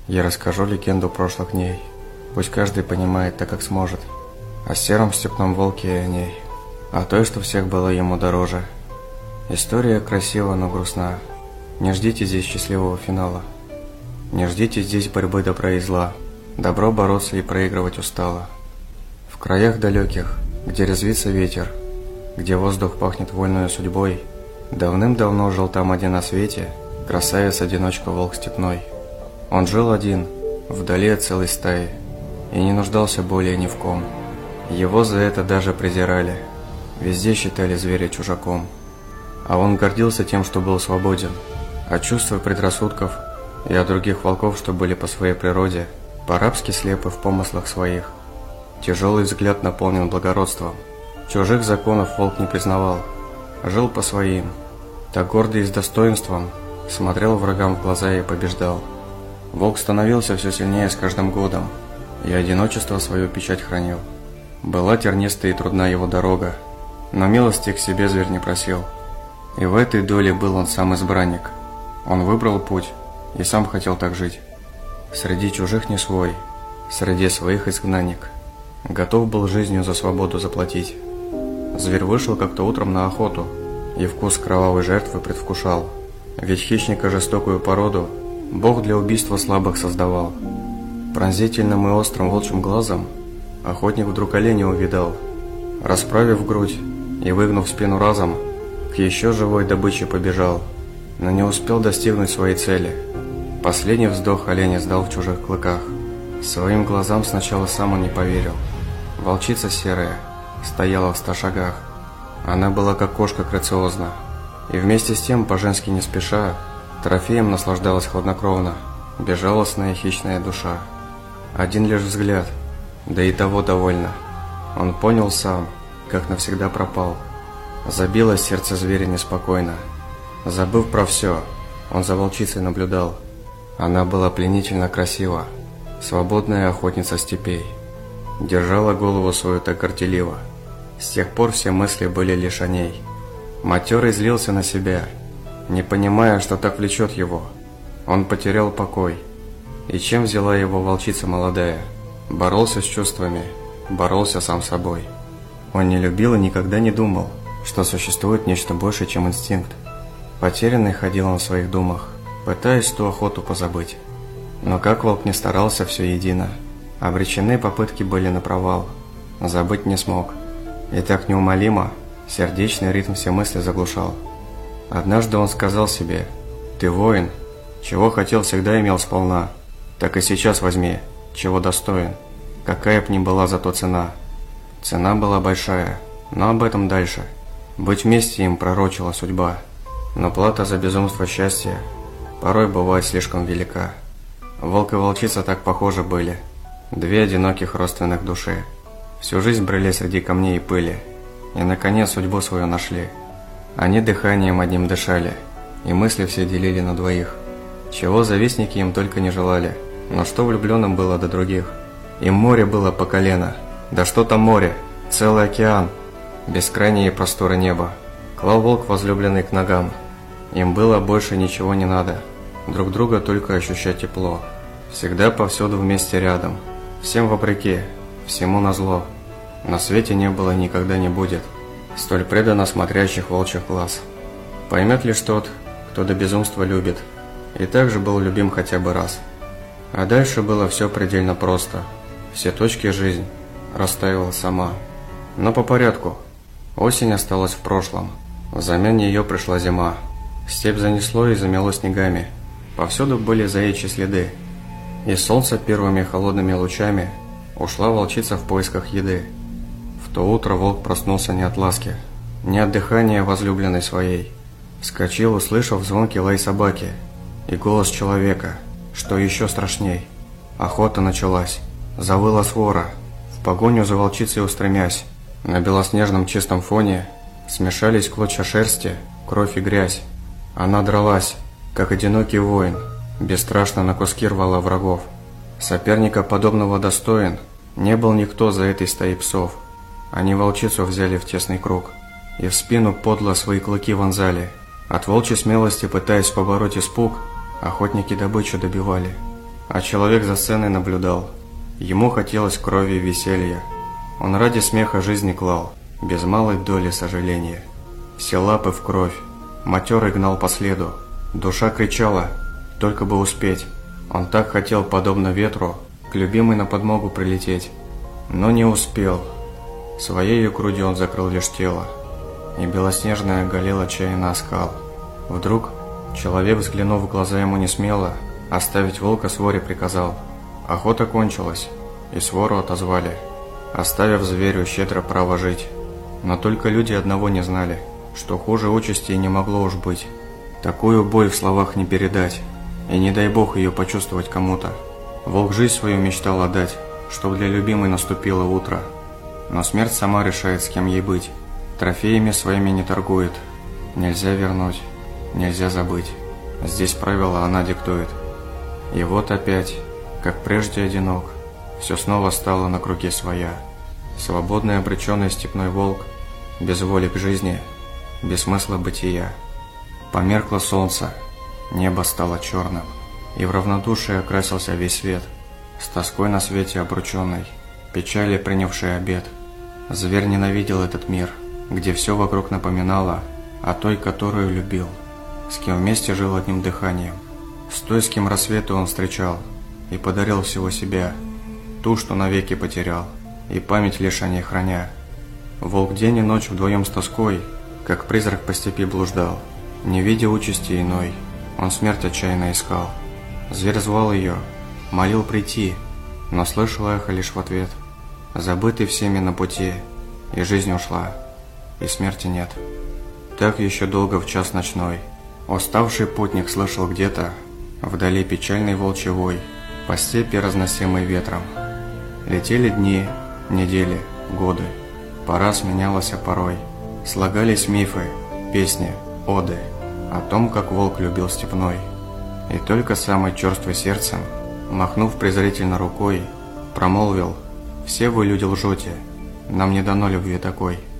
Я расскажу легенду прошлых дней. Пусть каждый понимает так, как сможет. О сером степном волке и о ней. О той, что всех было ему дороже. История красива, но грустна. Не ждите здесь счастливого финала. Не ждите здесь борьбы добра и зла. Добро бороться и проигрывать устало. В краях далеких, где резвится ветер, где воздух пахнет вольною судьбой, давным-давно жил там один на свете красавец-одиночка волк степной. Он жил один, вдали от целой стаи, и не нуждался более ни в ком. Его за это даже презирали, везде считали зверя чужаком. А он гордился тем, что был свободен от чувств и предрассудков, и от других волков, что были по своей природе по-рабски слепы в помыслах своих. Тяжелый взгляд наполнен благородством. Чужих законов волк не признавал, жил по своим. Так гордый и с достоинством смотрел врагам в глаза и побеждал. Волк становился все сильнее с каждым годом, и одиночество свою печать хранил. Была тернистая и трудна его дорога, но милости к себе зверь не просил. И в этой доле был он сам избранник. Он выбрал путь и сам хотел так жить. Среди чужих не свой, среди своих изгнанник. Готов был жизнью за свободу заплатить. Зверь вышел как-то утром на охоту и вкус кровавой жертвы предвкушал. Ведь хищника жестокую породу Бог для убийства слабых создавал. Пронзительным и острым волчьим глазом охотник вдруг оленя увидал. Расправив грудь и выгнув спину разом, к еще живой добыче побежал, но не успел достигнуть своей цели. Последний вздох оленя сдал в чужих клыках. Своим глазам сначала сам он не поверил. Волчица серая стояла в 100 шагах. Она была как кошка грациозна, и вместе с тем, по-женски не спеша, трофеем наслаждалась хладнокровно безжалостная хищная душа. Один лишь взгляд, да и того довольно. Он понял сам, как навсегда пропал. Забилось сердце зверя неспокойно. Забыв про все, он за волчицей наблюдал. Она была пленительно красива, свободная охотница степей. Держала голову свою так горделиво. С тех пор все мысли были лишь о ней. Матерый злился на себя, не понимая, что так влечет его. Он потерял покой. И чем взяла его волчица молодая? Боролся с чувствами, боролся сам с собой. Он не любил и никогда не думал, что существует нечто большее, чем инстинкт. Потерянный ходил он в своих думах, пытаясь ту охоту позабыть. Но как волк не старался, все едино. Обречены попытки были на провал. Забыть не смог. И так неумолимо сердечный ритм все мысли заглушал. Однажды он сказал себе: «Ты воин, чего хотел, всегда имел сполна. Так и сейчас возьми, чего достоин. Какая б ни была зато цена». Цена была большая, но об этом дальше. Быть вместе им пророчила судьба. Но плата за безумство счастья порой бывает слишком велика. Волк и волчица так похожи были. Две одиноких родственных души. Всю жизнь брели среди камней и пыли. И наконец судьбу свою нашли. Они дыханием одним дышали, и мысли все делили на двоих. Чего завистники им только не желали, но что влюбленным было до других? Им море было по колено. Да что там море, целый океан, бескрайние просторы неба. Клал волк возлюбленный к ногам. Им было больше ничего не надо, друг друга только ощущать тепло. Всегда повсюду вместе рядом, всем вопреки, всему назло. На свете не было и никогда не будет столь преданно смотрящих волчьих глаз. Поймет лишь тот, кто до безумства любит, и также был любим хотя бы раз. А дальше было все предельно просто. Все точки жизнь расставила сама. Но по порядку. Осень осталась в прошлом. Взамен ее пришла зима. Степь занесло и замело снегами. Повсюду были заячьи следы. И солнце первыми холодными лучами ушла волчица в поисках еды. В то утро волк проснулся не от ласки, не от дыхания возлюбленной своей. Вскочил, услышав звонкий лай собаки и голос человека, что еще страшней. Охота началась. Завыла свора, в погоню за волчицей устремясь. На белоснежном чистом фоне смешались клочья шерсти, кровь и грязь. Она дралась, как одинокий воин, бесстрашно на куски рвала врагов. Соперника подобного достоин не был никто за этой стаей псов. Они волчицу взяли в тесный круг и в спину подло свои клыки вонзали. От волчьей смелости, пытаясь побороть испуг, охотники добычу добивали. А человек за сценой наблюдал. Ему хотелось крови и веселья. Он ради смеха жизни клал, без малой доли сожаления. Все лапы в кровь, матерый гнал по следу. Душа кричала, только бы успеть. Он так хотел, подобно ветру, к любимой на подмогу прилететь. Но не успел. Своею грудью он закрыл лишь тело, и белоснежная оголела отчаянно оскал. Вдруг человек, взглянув в глаза ему не смело, оставить волка своре приказал. Охота кончилась, и свору отозвали, оставив зверю щедро право жить. Но только люди одного не знали, что хуже участи и не могло уж быть. Такую боль в словах не передать, и не дай бог ее почувствовать кому-то. Волк жизнь свою мечтал отдать, чтоб для любимой наступило утро. Но смерть сама решает, с кем ей быть. Трофеями своими не торгует. Нельзя вернуть, нельзя забыть. Здесь правила она диктует. И вот опять, как прежде одинок, все снова стало на круге своя. Свободный обреченный степной волк, без воли к жизни, без смысла бытия. Померкло солнце, небо стало черным, и в равнодушие окрасился весь свет, с тоской на свете обрученной, печали принявшей обет. Зверь ненавидел этот мир, где все вокруг напоминало о той, которую любил, с кем вместе жил одним дыханием, с той, с кем рассветы он встречал, и подарил всего себя, ту, что навеки потерял, и память лишь о ней храня. Волк день и ночь вдвоем с тоской, как призрак по степи блуждал, не видя участи иной, он смерть отчаянно искал. Зверь звал ее, молил прийти, но слышал эхо лишь в ответ, забытый всеми на пути, и жизнь ушла, и смерти нет. Так еще долго в час ночной уставший путник слышал где-то вдали печальный волчий вой, по степи разносимый ветром. Летели дни, недели, годы, пора сменялась порой, слагались мифы, песни, оды о том, как волк любил степной. И только самый черствый сердцем, махнув презрительно рукой, промолвил: «Все вы, люди, лжете, нам не дано любви такой».